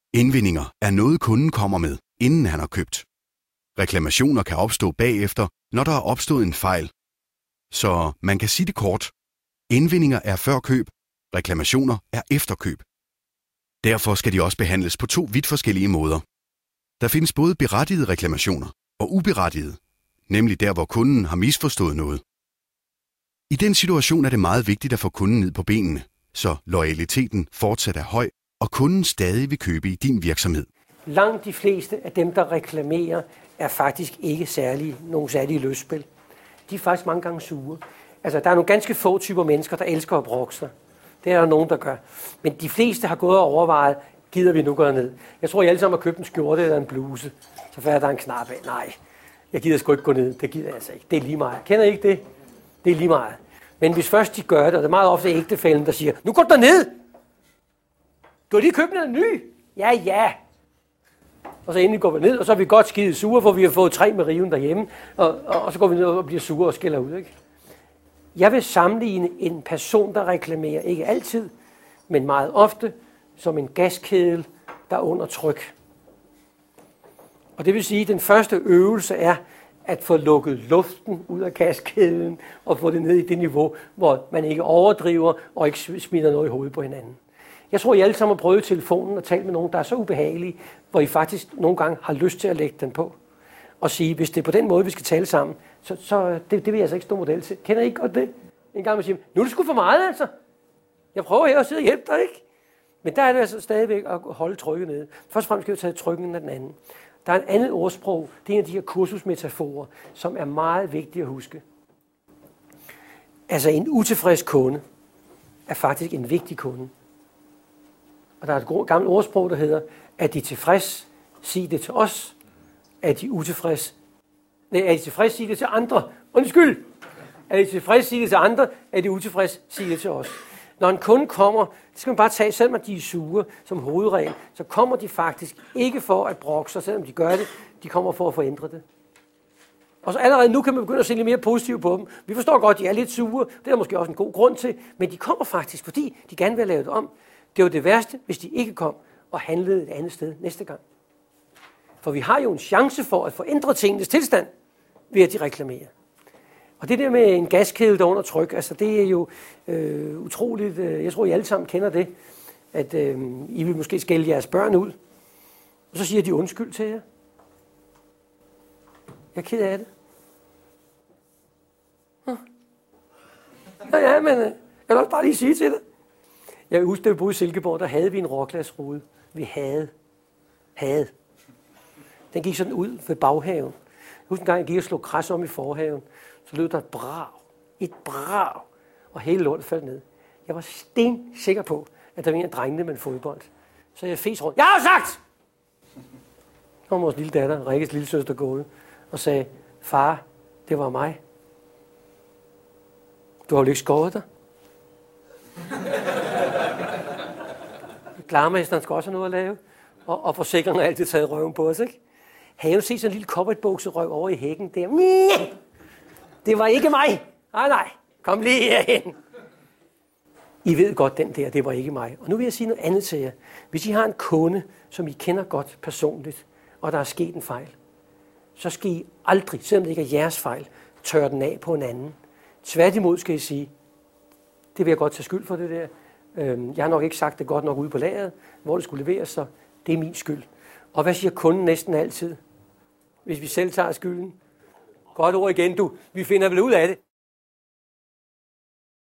Indvendinger er noget, kunden kommer med, inden han har købt. Reklamationer kan opstå bagefter, når der er opstået en fejl. Så man kan sige det kort. Indvendinger er før køb, reklamationer er efter køb. Derfor skal de også behandles på 2 vidt forskellige måder. Der findes både berettigede reklamationer og uberettigede, nemlig der, hvor kunden har misforstået noget. I den situation er det meget vigtigt at få kunden ned på benene, så loyaliteten fortsat er høj, og kunden stadig vil købe i din virksomhed. Langt de fleste af dem, der reklamerer, er faktisk ikke nogen særlige løsspil. De er faktisk mange gange sure. Altså, der er nogle ganske få typer mennesker, der elsker at brokke sig. Det er der nogen, der gør. Men de fleste har gået og overvejet, gider vi nu gå ned? Jeg tror, I alle sammen har købt en skjorte eller en bluse. Så falder der en knap af. Nej, jeg gider sgu ikke gå ned. Det gider jeg altså ikke. Det er lige meget. Kender I ikke det? Det er lige meget. Men hvis først de gør det, og det er meget ofte ægtefælden, der siger, nu går du ned. Du har lige købt en ny. Ja. Og så endelig går vi ned, og så er vi godt skide sure, for vi har fået 3 med riven derhjemme. Og så går vi ned og bliver sure og skælder ud. Ikke? Jeg vil sammenligne en person, der reklamerer, ikke altid, men meget ofte, som en gaskedel, der er under tryk. Og det vil sige, at den første øvelse er at få lukket luften ud af gaskedlen og få det ned i det niveau, hvor man ikke overdriver og ikke smider noget i hovedet på hinanden. Jeg tror, I alle sammen har prøvet telefonen og talt med nogen, der er så ubehagelige, hvor I faktisk nogle gange har lyst til at lægge den på. Og sige, hvis det er på den måde, vi skal tale sammen, så det vil jeg altså ikke stå model til. Kender I ikke godt det? En gang man siger, nu er det sgu for meget altså. Jeg prøver her at sidde og hjælpe dig, ikke? Men der er det altså stadigvæk at holde trykket nede. Først og fremmest skal vi tage trykken af den anden. Der er et andet ordsprog, det er en af de her kursusmetaforer, som er meget vigtige at huske. Altså en utilfreds kunde er faktisk en vigtig kunde. Og der er et gammelt ordsprog, der hedder, er de tilfreds, sig det til os. Er de tilfreds, sig det til andre. Undskyld! Er de tilfreds, sig det til andre. Er de utilfreds, sig det til os. Når en kunde kommer, det skal man bare tage, selvom de er sure som hovedregel, så kommer de faktisk ikke for at brokke sig, selvom de gør det. De kommer for at forændre det. Og så allerede nu kan man begynde at se lidt mere positivt på dem. Vi forstår godt, at de er lidt sure. Det er der måske også en god grund til. Men de kommer faktisk, fordi de gerne vil have lavet det om. Det var det værste, hvis de ikke kom og handlede et andet sted næste gang. For vi har jo en chance for at forændre tingenes tilstand, ved at de reklamerer. Og det der med en gaskedel, der under tryk, altså det er jo utroligt, jeg tror I alle sammen kender det, at I vil måske skælde jeres børn ud, og så siger de undskyld til jer. Jeg er ked af det. Ja, men jeg vil også bare lige sige til dig. Jeg husker, da vi boede i Silkeborg, der havde vi en råglasrude. Vi havde. Den gik sådan ud ved baghaven. Jeg husker en gang, jeg gik og slog græs om i forhaven. Så lød der et brag, og hele lortet faldt ned. Jeg var stensikker på, at der var en af drengene med en fodbold. Så jeg fes rundt. Jeg har sagt! Så kom vores lille datter, Rikkes lille søster, gående og sagde, far, det var mig. Du har jo ikke skåret dig. Klarmesteren skal også have noget at lave, og forsikringen har altid taget røven på os, ikke? Har jo set sådan en lille cowboybukserøv over i hækken der. Det var ikke mig. Nej, kom lige herhen. I ved godt den der, det var ikke mig. Og nu vil jeg sige noget andet til jer. Hvis I har en kunde, som I kender godt personligt, og der er sket en fejl, så skal I aldrig, selvom det ikke er jeres fejl, tørre den af på en anden. Tværtimod skal I sige, det vil jeg godt tage skyld for det der. Jeg har nok ikke sagt det godt nok ude på lageret, hvor det skulle leveres, så det er min skyld. Og hvad siger kunden næsten altid, hvis vi selv tager skylden? Godt ord igen, du. Vi finder vel ud af det.